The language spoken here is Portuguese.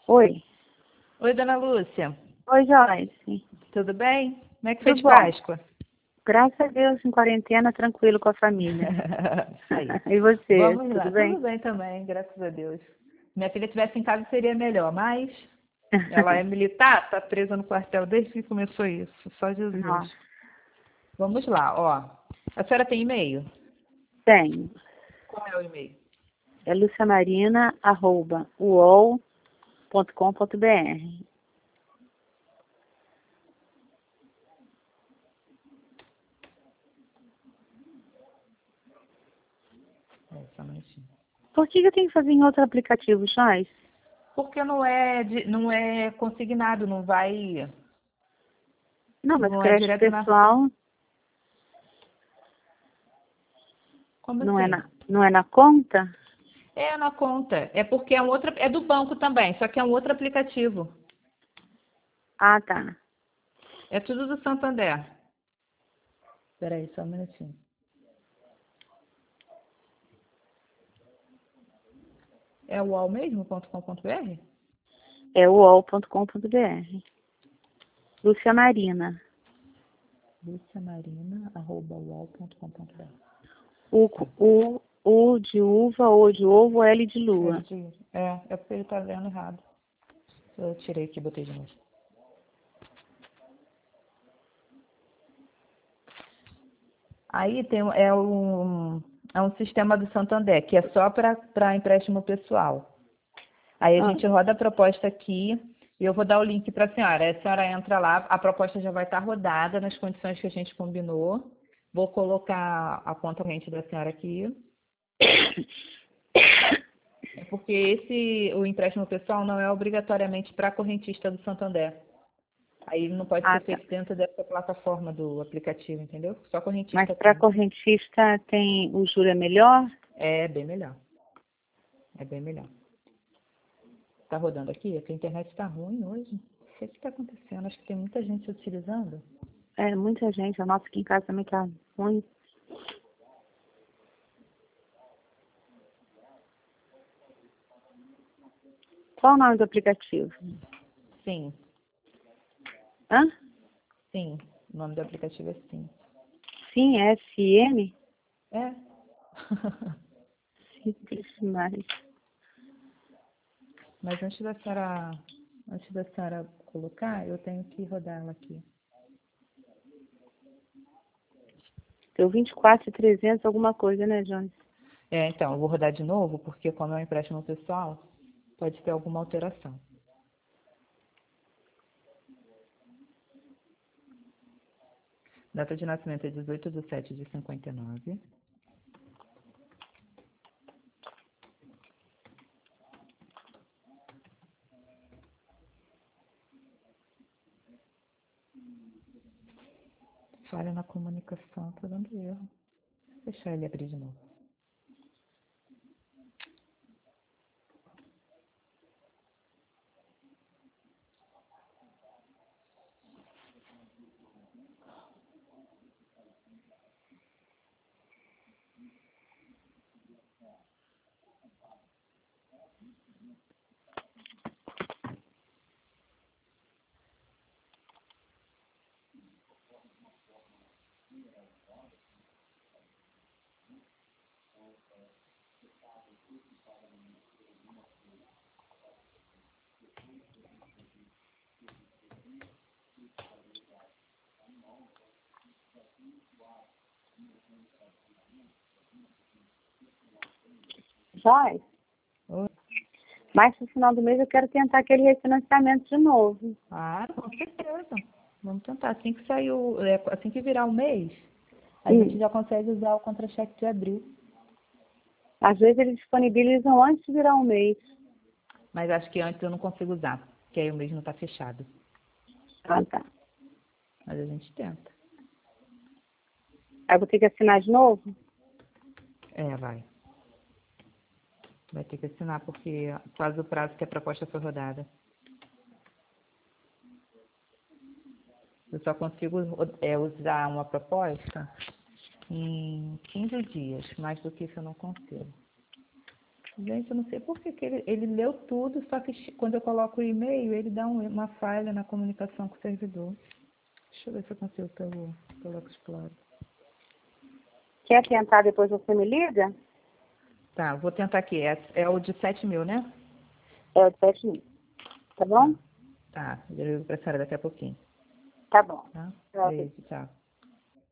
Oi. Oi, dona Lúcia. Oi, Joyce. Tudo bem? Como é que foi Tudo de bom? Páscoa? Graças a Deus, em quarentena, tranquilo com a família. Isso aí. E você, Vamos lá. tudo bem? Tudo bem também, graças a Deus. Minha filha estivesse em casa seria melhor, mas ela é militar, está presa no quartel desde que começou isso. Só Jesus. Nossa, Vamos lá, ó. A senhora tem e-mail? tenho. Qual é o e-mail? É luciamarina@uol.com.br. Só um minutinho. Por que eu tenho que fazer em outro aplicativo, Joyce? Porque não é consignado, não vai. Não, mas Não é crédito direto na. pessoal Como não é assim? na conta? É na conta. É porque é um outro. É do banco também, só que é um outro aplicativo. Ah, tá. É tudo do Santander. Espera aí, só um minutinho. É o UOL mesmo.com.br? É uol.com.br. Lúcia Marina. luciamarina@uol.com.br. Tá. U de uva, O de ovo, L de lua. É porque ele tá vendo errado. Eu tirei aqui e botei de novo. Aí é um sistema do Santander, que é só para empréstimo pessoal. Aí a Ah, gente roda a proposta aqui e eu vou dar o link para a senhora. Aí a senhora entra lá, a proposta já vai estar rodada nas condições que a gente combinou. Vou colocar a conta corrente da senhora aqui. É porque o empréstimo pessoal não é obrigatoriamente para correntista do Santander. Aí ele não pode ah, ser tá. feito dentro dessa plataforma do aplicativo, entendeu? Só Mas correntista para tem. correntista tem o juro é melhor? É bem melhor. É bem melhor. Tá rodando aqui? É que a internet está ruim hoje. Não sei o que está acontecendo. Acho que tem muita gente utilizando. É, muita gente. A nossa aqui em casa também tá ruim. Qual o nome do aplicativo? Sim, Hã? sim. O nome do aplicativo é Sim. Sim, FM? É. Simples demais. Mas antes da senhora colocar, eu tenho que rodar ela aqui. Deu 24.300 alguma coisa, né, Jones? É, então, eu vou rodar de novo, porque como é um empréstimo pessoal, pode ter alguma alteração. Data de nascimento é 18/7/59. Falha na comunicação, tá dando erro. Vou deixar ele abrir de novo. Joyce, Oi? mais no final do mês eu quero tentar aquele refinanciamento de novo. Claro, com certeza. Vamos tentar. Assim que sair assim que virar o mês, a gente Hum. já consegue usar o contra-cheque de abril. Às vezes eles disponibilizam antes de virar um mês. Mas acho que antes eu não consigo usar, porque aí o mês não está fechado. Ah, tá. Mas a gente tenta. Aí eu vou ter que assinar de novo? É, vai. Vai ter que assinar, porque quase o prazo que a proposta foi rodada. Eu só consigo usar uma proposta em 15 dias. Mais do que isso eu não consigo. Gente, eu não sei por que ele leu tudo, só que quando eu coloco o e-mail, ele dá uma falha na comunicação com o servidor. Deixa eu ver se eu consigo pelo Explorer. Quer tentar depois você me liga? Tá, vou tentar aqui. É o de 7.000, né? É o de 7.000. Tá bom? Tá, eu ligo pra senhora daqui a pouquinho. Tá bom. Tá? Tchau. Beijo, tchau.